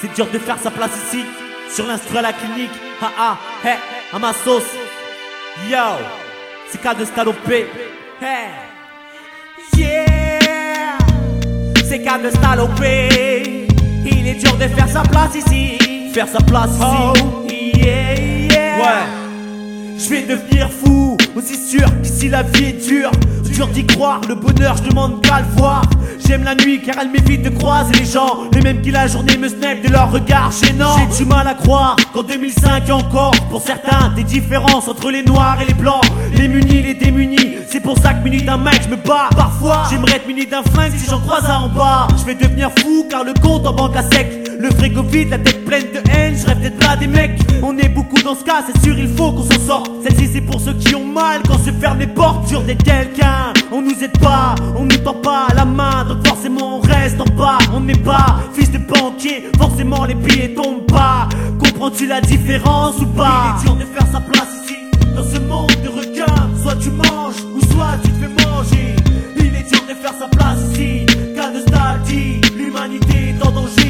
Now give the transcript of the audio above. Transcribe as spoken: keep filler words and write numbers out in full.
C'est dur de faire sa place ici, sur l'instru à la clinique. Ha ha, hey, à ma sauce. Yo, c'est cas de Stalopé. Hey, yeah, c'est cas de Stalopé. Il est dur de faire sa place ici. Faire sa place ici. Oh, yeah, yeah. Ouais, je vais devenir fou, aussi sûr qu'ici la vie est dure. Dur d'y croire, le bonheur je demande qu'à le voir. J'aime la nuit car elle m'évite de croiser les gens, les mêmes qui la journée me snap de leur regard gênant. J'ai du mal à croire qu'en deux mille cinq y a encore pour certains des différences entre les noirs et les blancs, les munis, les démunis. C'est pour ça que muni d'un mec je me bats. Parfois j'aimerais être muni d'un flingue si j'en croise un en bas. Je vais devenir fou car le compte en banque à sec, le frigo vide, la tête pleine de haine. Je rêve d'être là des mecs, on est beaucoup dans ce cas, c'est sûr il faut qu'on s'en sorte. Celle-ci c'est pour ceux qui ont mal quand se ferment les portes. Dur d'être quelqu'un, on nous aide pas, on nous tend pas la main, donc forcément on reste en bas. On n'est pas fils de banquier, forcément les billets tombent pas. Comprends-tu la différence ou pas? Il est dur de faire sa place ici, dans ce monde de requins. Soit tu manges, ou soit tu te fais manger. Il est dur de faire sa place ici, cas de Staldi, l'humanité est en danger.